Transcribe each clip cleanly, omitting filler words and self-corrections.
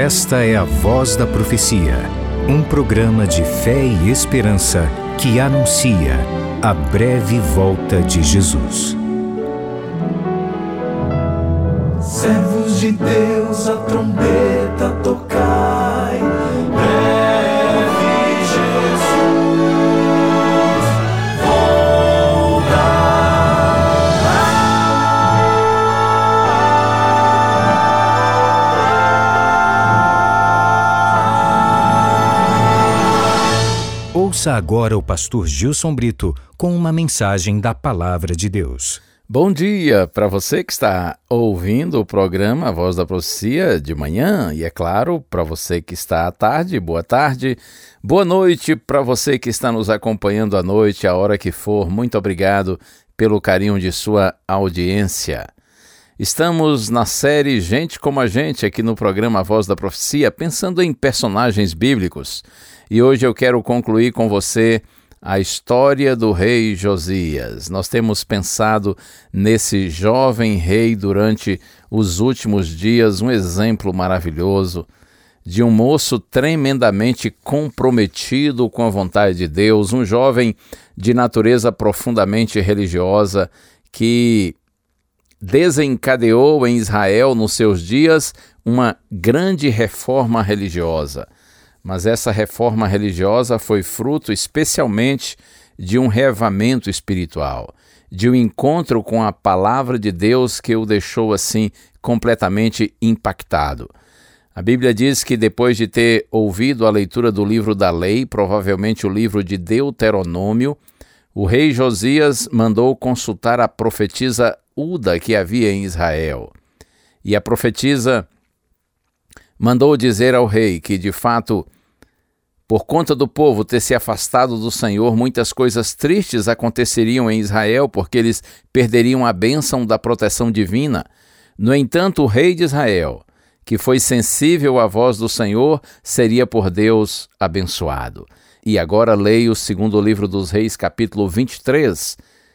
Esta é a Voz da Profecia, um programa de fé e esperança que anuncia a breve volta de Jesus. Servos de Deus, a trombeta tocai, breve Jesus Ouça agora o pastor Gilson Brito com uma mensagem da Palavra de Deus. Bom dia para você que está ouvindo o programa A Voz da Profecia de manhã e, é claro, para você que está à tarde, boa tarde. Boa noite para você que está nos acompanhando à noite, a hora que for. Muito obrigado pelo carinho de sua audiência. Estamos na série Gente como a Gente, aqui no programa A Voz da Profecia, pensando em personagens bíblicos. E hoje eu quero concluir com você a história do rei Josias. Nós temos pensado nesse jovem rei durante os últimos dias, um exemplo maravilhoso de um moço tremendamente comprometido com a vontade de Deus, um jovem de natureza profundamente religiosa que desencadeou em Israel nos seus dias uma grande reforma religiosa. Mas essa reforma religiosa foi fruto especialmente de um reavivamento espiritual, de um encontro com a palavra de Deus que o deixou assim completamente impactado. A Bíblia diz que depois de ter ouvido a leitura do livro da lei, provavelmente o livro de Deuteronômio, o rei Josias mandou consultar a profetisa Uda que havia em Israel. E a profetisa mandou dizer ao rei que, de fato, por conta do povo ter se afastado do Senhor, muitas coisas tristes aconteceriam em Israel, porque eles perderiam a bênção da proteção divina. No entanto, o rei de Israel, que foi sensível à voz do Senhor, seria por Deus abençoado. E agora leio o segundo livro dos Reis, capítulo 23,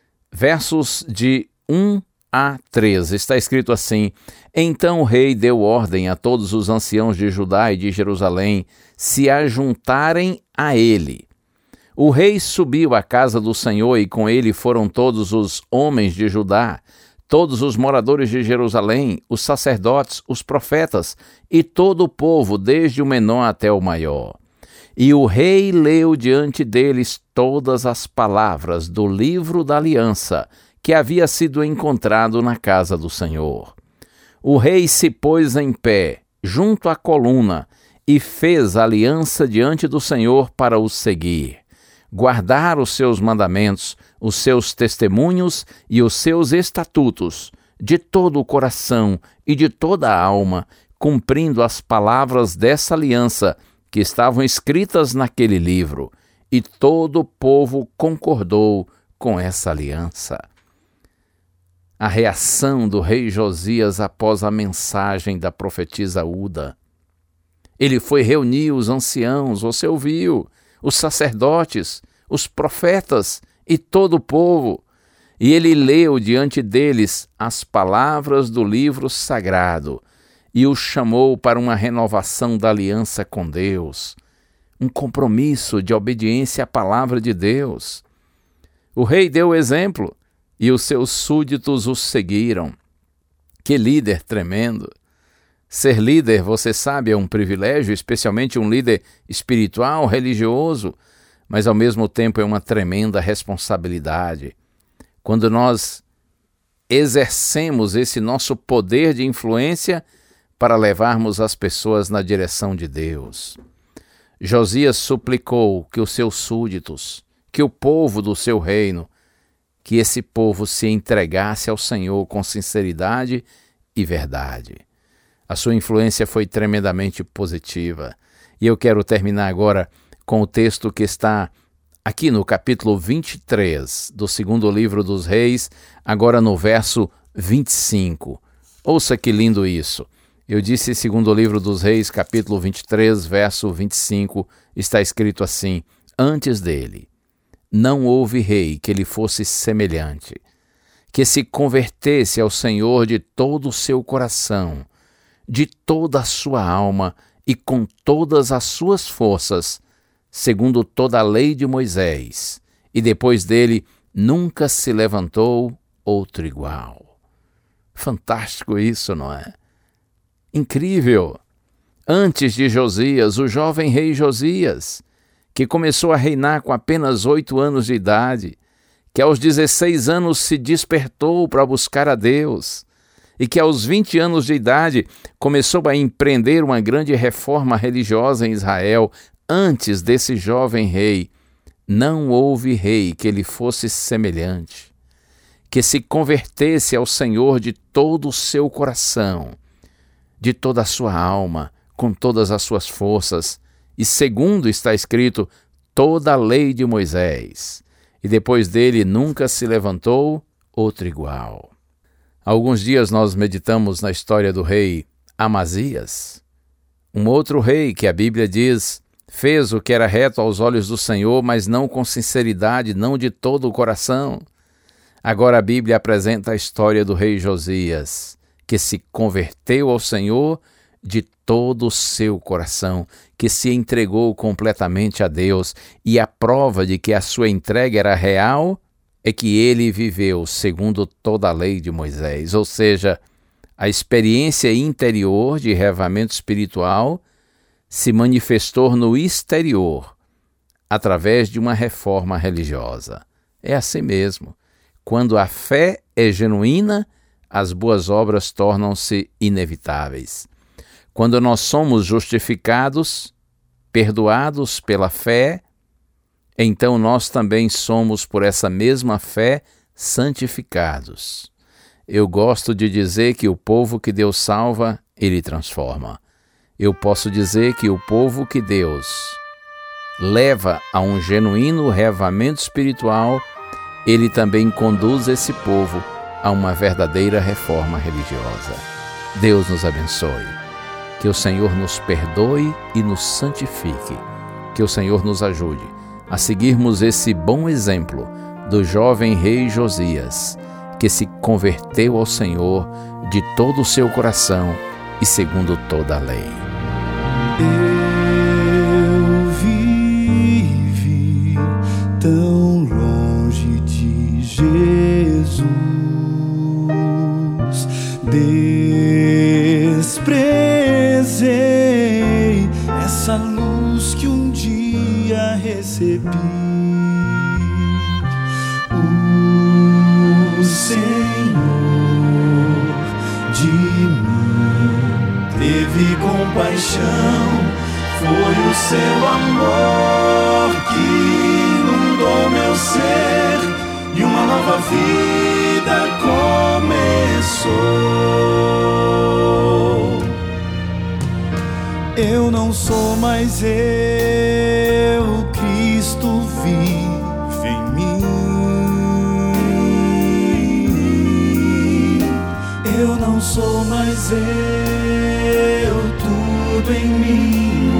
versos de 1 a 3. Está escrito assim: Então o rei deu ordem a todos os anciãos de Judá e de Jerusalém se ajuntarem a ele. O rei subiu à casa do Senhor e com ele foram todos os homens de Judá, todos os moradores de Jerusalém, os sacerdotes, os profetas e todo o povo, desde o menor até o maior. E o rei leu diante deles todas as palavras do livro da aliança que havia sido encontrado na casa do Senhor. O rei se pôs em pé, junto à coluna, e fez aliança diante do Senhor para o seguir, guardar os seus mandamentos, os seus testemunhos e os seus estatutos, de todo o coração e de toda a alma, cumprindo as palavras dessa aliança que estavam escritas naquele livro. E todo o povo concordou com essa aliança. A reação do rei Josias após a mensagem da profetisa Uda. Ele foi reunir os anciãos, você ouviu, os sacerdotes, os profetas e todo o povo, e ele leu diante deles as palavras do livro sagrado e os chamou para uma renovação da aliança com Deus, um compromisso de obediência à palavra de Deus. O rei deu o exemplo, e os seus súditos os seguiram. Que líder tremendo! Ser líder, você sabe, é um privilégio, especialmente um líder espiritual, religioso, mas ao mesmo tempo é uma tremenda responsabilidade. Quando nós exercemos esse nosso poder de influência para levarmos as pessoas na direção de Deus. Josias suplicou que os seus súditos, que o povo do seu reino, que esse povo se entregasse ao Senhor com sinceridade e verdade. A sua influência foi tremendamente positiva. E eu quero terminar agora com o texto que está aqui no capítulo 23 do segundo livro dos Reis, agora no verso 25. Ouça que lindo isso. Eu disse segundo livro dos Reis, capítulo 23, verso 25, está escrito assim: Antes dele não houve rei que lhe fosse semelhante, que se convertesse ao Senhor de todo o seu coração, de toda a sua alma e com todas as suas forças, segundo toda a lei de Moisés, e depois dele nunca se levantou outro igual. Fantástico isso, não é? Incrível! Antes de Josias, o jovem rei Josias, que começou a reinar com apenas 8 anos de idade, que aos 16 anos se despertou para buscar a Deus, e que aos 20 anos de idade começou a empreender uma grande reforma religiosa em Israel. Antes desse jovem rei, não houve rei que lhe fosse semelhante, que se convertesse ao Senhor de todo o seu coração, de toda a sua alma, com todas as suas forças, e segundo está escrito, toda a lei de Moisés, e depois dele nunca se levantou outro igual. Há alguns dias nós meditamos na história do rei Amazias, um outro rei que a Bíblia diz fez o que era reto aos olhos do Senhor, mas não com sinceridade, não de todo o coração. Agora a Bíblia apresenta a história do rei Josias, que se converteu ao Senhor de todo o seu coração, que se entregou completamente a Deus, e a prova de que a sua entrega era real é que ele viveu segundo toda a lei de Moisés, ou seja, a experiência interior de reavivamento espiritual se manifestou no exterior, através de uma reforma religiosa. É assim mesmo. Quando a fé é genuína, as boas obras tornam-se inevitáveis. Quando nós somos justificados, perdoados pela fé, então nós também somos, por essa mesma fé, santificados. Eu gosto de dizer que o povo que Deus salva, Ele transforma. Eu posso dizer que o povo que Deus leva a um genuíno reavivamento espiritual, Ele também conduz esse povo a uma verdadeira reforma religiosa. Deus nos abençoe. Que o Senhor nos perdoe e nos santifique. Que o Senhor nos ajude a seguirmos esse bom exemplo do jovem rei Josias, que se converteu ao Senhor de todo o seu coração e segundo toda a lei. Eu vivi tão longe de Jesus, desprezei essa luz que um dia recebi. O Senhor de mim teve compaixão, foi o seu amor que inundou meu ser e uma nova vida começou. Eu não sou mais eu, Cristo vive em mim. Eu não sou mais eu, tudo em mim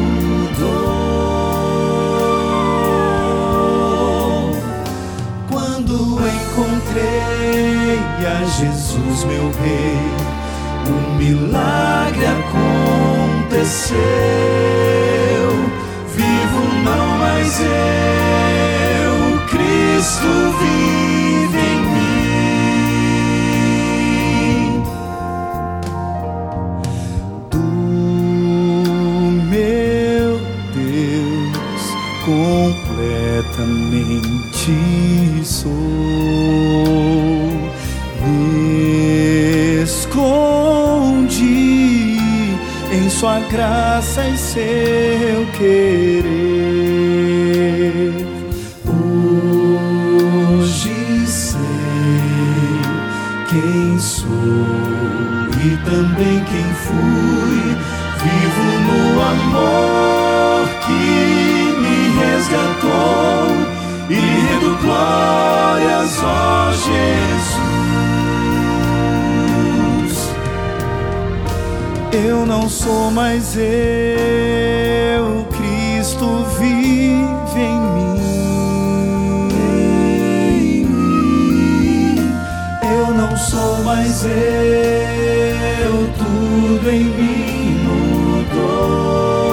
mudou. Quando encontrei a Jesus, meu Rei, um milagre aconteceu. Vivo não mais eu, Cristo vive em mim. Do meu Deus completamente sou. Me escondi em sua graça e seu querer. Hoje sei quem sou e também quem fui. Vivo no amor que me resgatou e lhe rendo glórias, ó Jesus. Eu não sou mais eu, Cristo vive em mim. Eu não sou mais eu, tudo em mim mudou.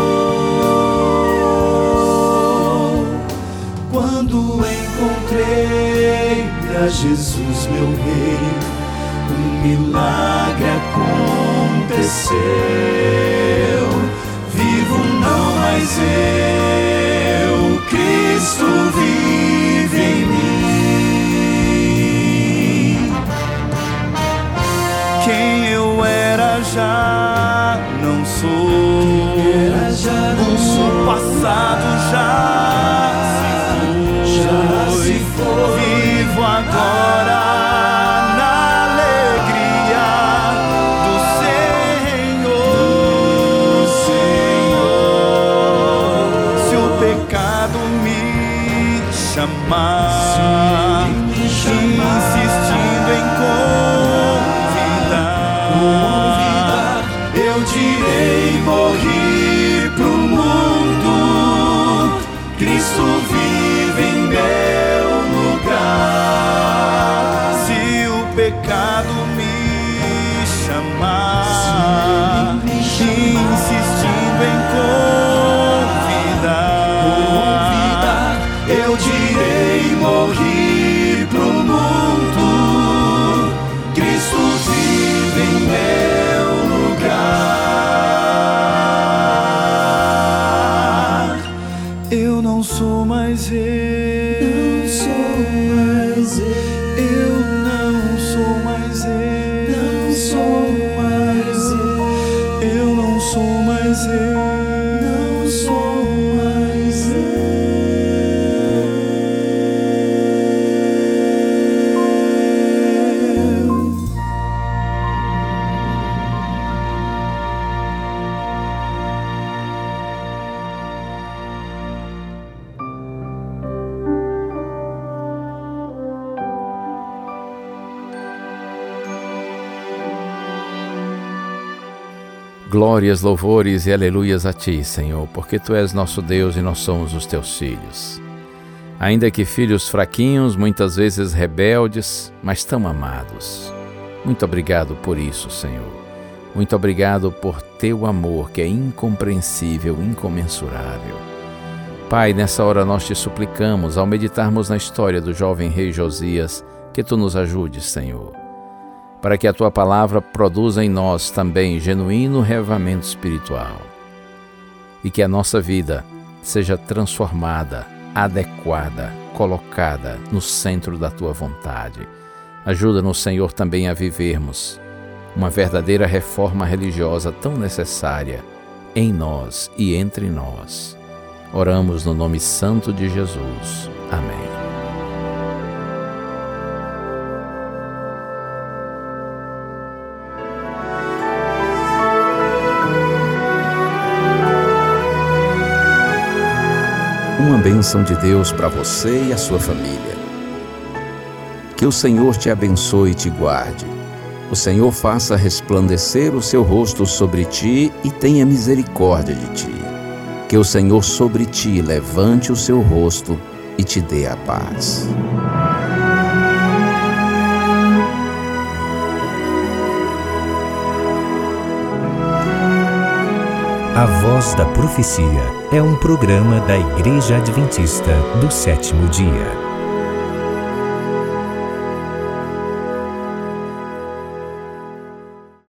era Jesus, meu rei, um milagre aconteceu. Vivo não mais eu, Cristo vive em mim. Quem eu era já não sou, o passado já se foi. Vivo agora na alegria do Senhor. Se o pecado me chamar, insistindo em convidar, eu direi: morri pro mundo, Cristo vive em meu lugar. Se o pecado me chamar, insistindo em convidar, eu direi: morri pro mundo, Cristo vive em meu lugar. Eu não sou mais eu, não sou mais eu não sou mais eu, não sou mais eu não sou mais eu, não sou mais eu. Glórias, louvores e aleluias a Ti, Senhor, porque Tu és nosso Deus e nós somos os Teus filhos. Ainda que filhos fraquinhos, muitas vezes rebeldes, mas tão amados. Muito obrigado por isso, Senhor. Muito obrigado por Teu amor, que é incompreensível, incomensurável. Pai, nessa hora nós Te suplicamos, ao meditarmos na história do jovem rei Josias, que Tu nos ajudes, Senhor, para que a Tua palavra produza em nós também genuíno reavivamento espiritual e que a nossa vida seja transformada, adequada, colocada no centro da Tua vontade. Ajuda-nos, Senhor, também a vivermos uma verdadeira reforma religiosa tão necessária em nós e entre nós. Oramos no nome santo de Jesus. Amém. Uma bênção de Deus para você e a sua família. Que o Senhor te abençoe e te guarde. O Senhor faça resplandecer o seu rosto sobre ti e tenha misericórdia de ti. Que o Senhor sobre ti levante o seu rosto e te dê a paz. A Voz da Profecia é um programa da Igreja Adventista do Sétimo Dia.